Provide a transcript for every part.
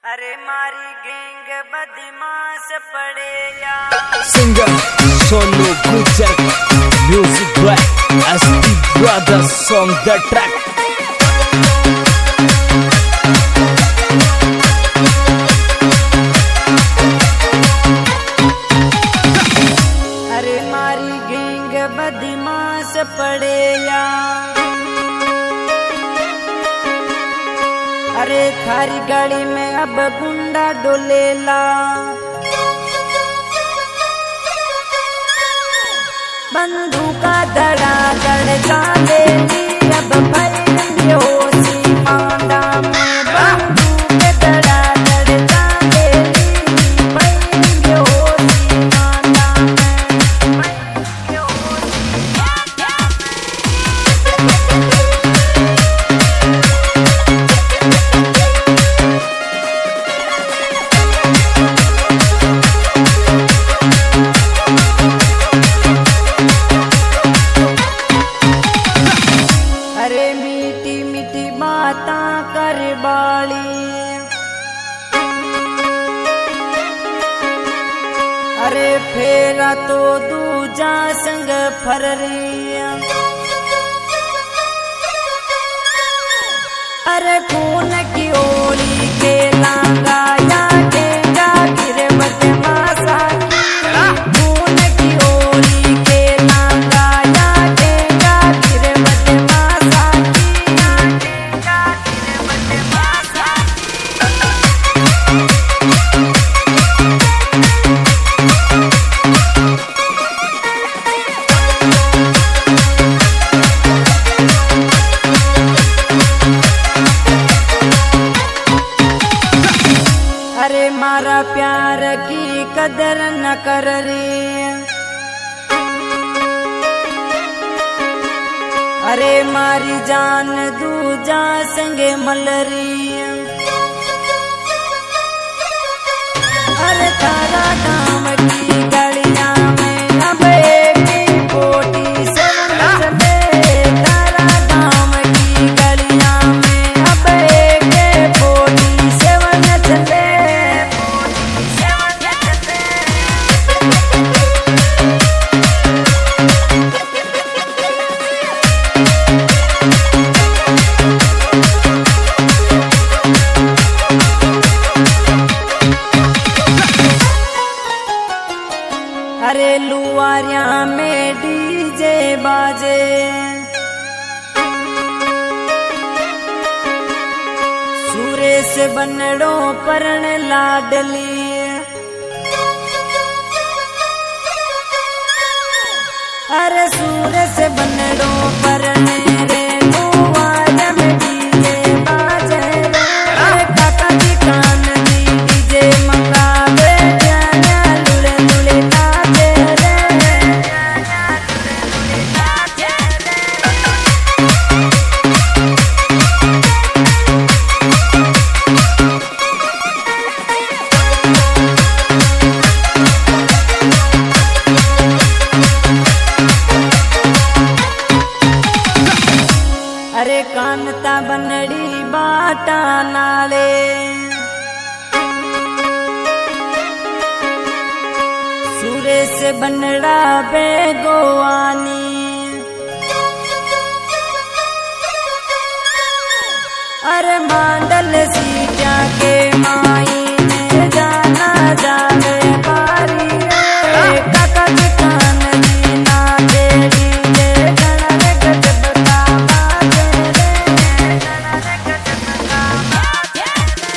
अरे मारी गैंग बदमाश पड़े या Singer Sonu Gujar, music by SD Brothers on the track. अरे मारी गैंग बदमाश पड़े या अरे थारी गाड़ी में अब गुंडा डोलेला बंदूका धड़ा धड़ चालेली अब भरेंगे होशी मांदा में बंदूक धड़ा धड़ चालेली भरेंगे होशी मांदा में भरेंगे होशी मांदा अरे मीठी मीठी बातां कर बाली अरे फेरा तो दूजा संग फररी अरे खून की ओली के लांगा या के जागिर बदमाशा खून की ओली के लांगा या के जागिर बदमाशा अरे मारा प्यार की कदर न कर रे अरे मारी जान दूजा संगे मलरी अरे तारा गाँव की गलियां में अब एक ही बोटी से न चले तारा गाँव की गलियां में अब एक ही बोटी से न चले अरे लुआरिया में डीजे बाजे सुरेश बनड़ो परण लाडली अरे सुरेश बनड़ो परण रे लुआरिया में डीजे बाजे रे काका जी कान दी डीजे मंगावे जाना लुले लुले नाचे रे अरे कानता बनड़ी बाटा नाले सुरेश बनड़ा बेगोवानी अरे मांडल सीटा के माई ने जाना जावे पारी रे काका के कान दी ना दे डीजे गणा रे गजब का बाजे रे गणा रे गजब का बाजे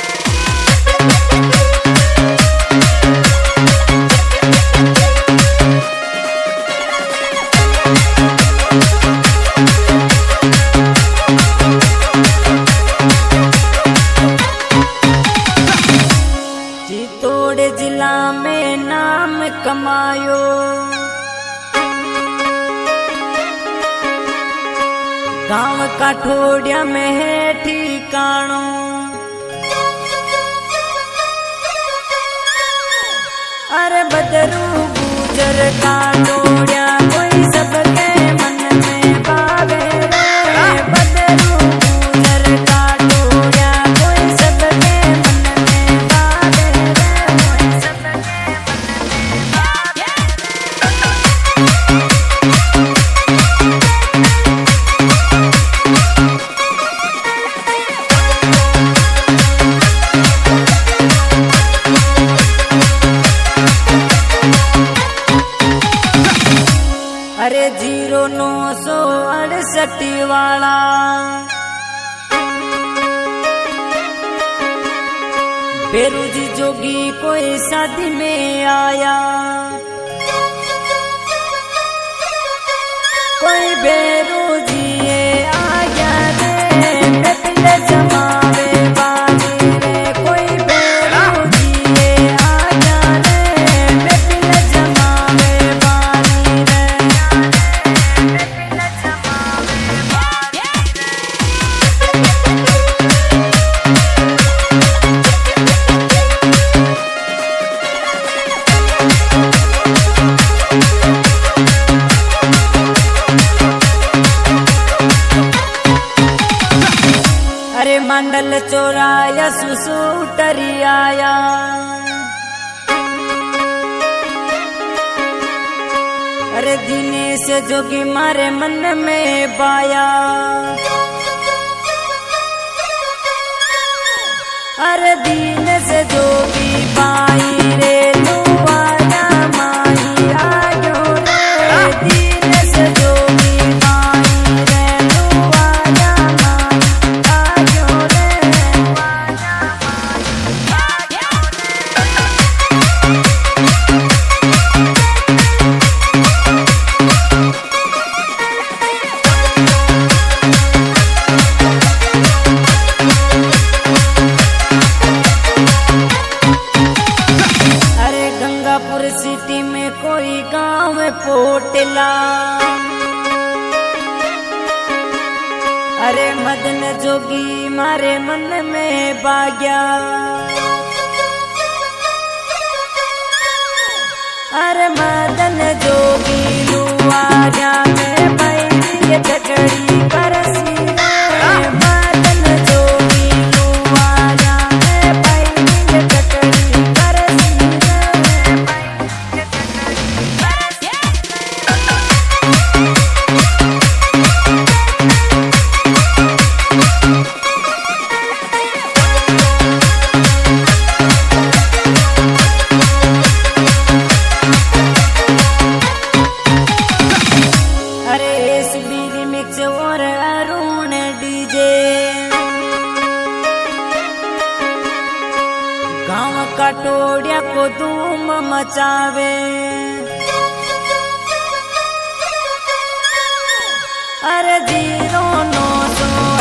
चित्तौड़ जिला में नाम कमायो गांव काठोड़िया में है ठिकाणो अरे बदरू गुजर काठोड़िया कोई सबके मन में पावे रे बदरू गुजर काठोड़िया कोई सबके मन में सटी वाला बेरूजी जोगी कोई शादी में आया, कोई बेरूजी आया रे बेपिले जमावे बानी रे, कोई बेरूजी आया रे बेपिले जमावे बानी रे, बेपिले जमावे बानी अरे मंडल चोराया सुसूटरी आया, अरे दिनेश जोगी मारे मन में बाया, अरे दिनेश जोगी बाई रे लुआया माही आयो रे, दिनेश जोगी बाई रे लुआया माही आयो रे, लुआया माही आयो अरे गंगापुर सिटी में कोई गांव में पोटला, अरे मदन जोगी मारे मन में बाग्या, अरे मदन जोगी लुआया में बैठी झगड़ी करसी रे, मदन जोगी लुआया में बैठी झगड़ी करसी रे, बैठी झगड़ी अरे इस बीरी मिक्स और अरुण डीजे, गांव का टोड़िया को धूम मचावे, अरे 09